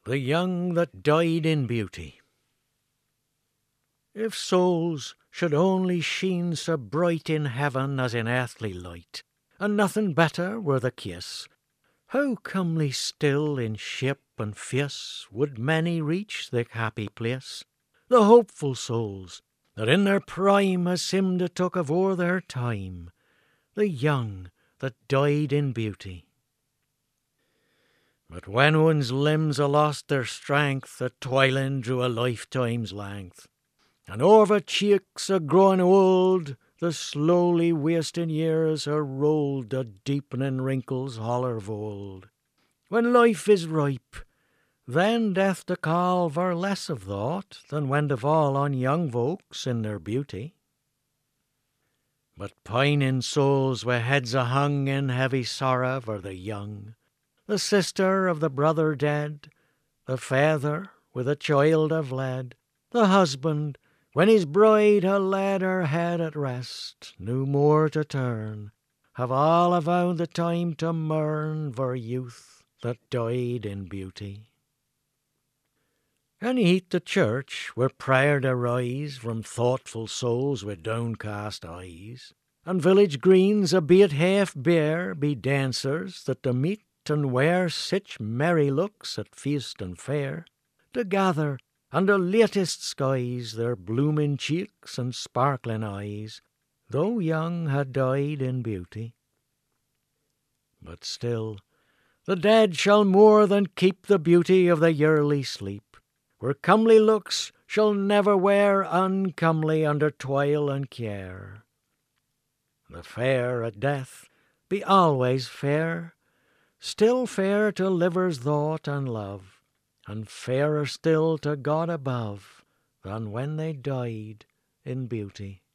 The young that died in beauty. If souls should only sheen so bright in heaven as in earthly light, and nothing better were the case, how comely still in shape and face would many reach the happy place? The hopeful souls that in their prime has seemed to took afore their time, the young that died in beauty. But when one's limbs a lost their strength, a toiling through a lifetime's length, and over cheeks a growing old, the slowly wasting years are rolled, the deepening wrinkles holler vold. When life is ripe, then death to call were less of thought than when to fall on young folks in their beauty. But pining souls wi' heads a hung in heavy sorrow for the young, the sister of the brother dead, the father with a child have led, the husband, when his bride ha laid her head at rest, no more to turn, have all avowed the time to mourn for youth that died in beauty. And eat the church where prayer to rise from thoughtful souls with downcast eyes, and village greens, albeit half bare, be dancers that to meet and wear sich merry looks at feast and fair, to gather under latest skies their blooming cheeks and sparkling eyes, though young had died in beauty. But still the dead shall more than keep the beauty of the yearly sleep, where comely looks shall never wear uncomely under toil and care. The fair at death be always fair, still fair to livers' thought and love, and fairer still to God above than when they died in beauty.